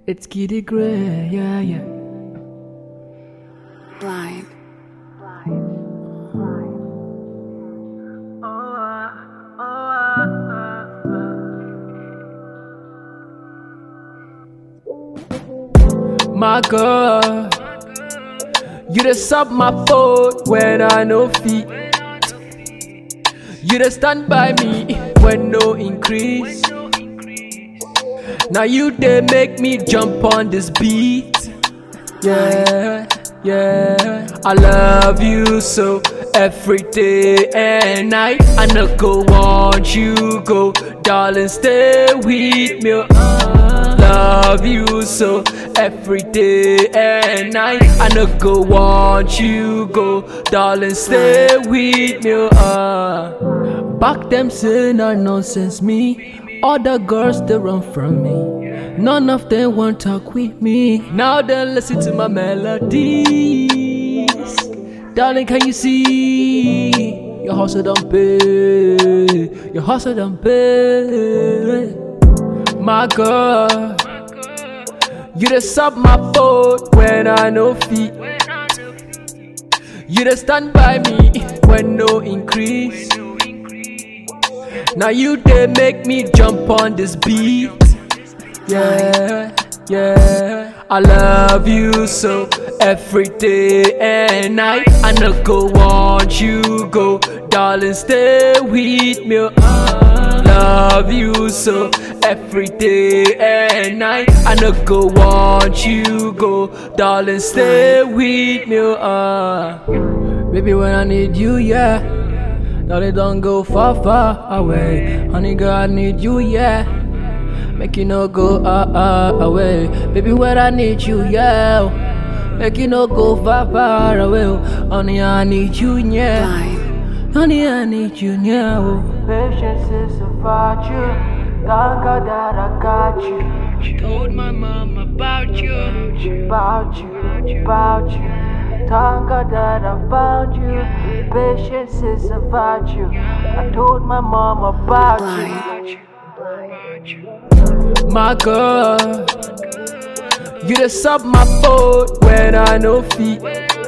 It's Kitty Gray, yeah, yeah. Blind. My girl, you just up my foot when I no feet. You just stand by me when no increase. Now you they make me jump on this beat. Yeah, yeah. I love you so every day and night. I no go want you go, darling, stay with me. Love you so every day and night. I no go want you go, darling, stay with me. Back them say no nonsense me. Other girls they run from me. None of them want talk with me. Now they listen to my melodies. Darling, can you see? Your hustle don't pay. Your hustle don't pay. My girl, you just up my foot when I no feet. You just stand by me when no increase. Now you they make me jump on this beat. Yeah, yeah. I love you so every day and night. I no go want you go, darling, stay with me. Love you so every day and night. I no go want you go, darling, stay with me. Baby, when I need you, yeah. Darling, don't go far, far away. Honey girl, I need you, yeah. Make you no go away. Baby, when I need you, yeah. Make you no go far, far away. Honey, I need you, yeah. Blind. Honey, I need you, yeah. Patience is a virtue. Thank God that I got you. Told my mom about you. About you, about you. Thank God that I found you. Patience is a virtue. I told my mom about you. My girl, you just up my foot when I no feet.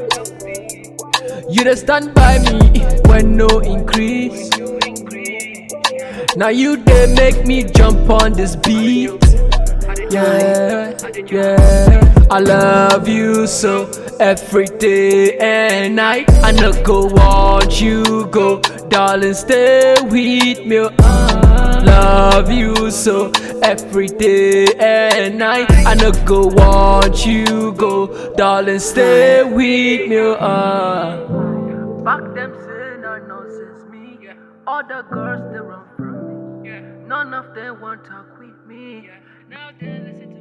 You just stand by me when no increase. Now you they make me jump on this beat. Yeah, yeah. I love you so every day and night. I no go want you go, darling, stay with me. Love you so every day and night. I no go want you go, darling, stay with me. Back them say no nonsense me. Other girls they run from me. None of them want talk with me. Now they listen to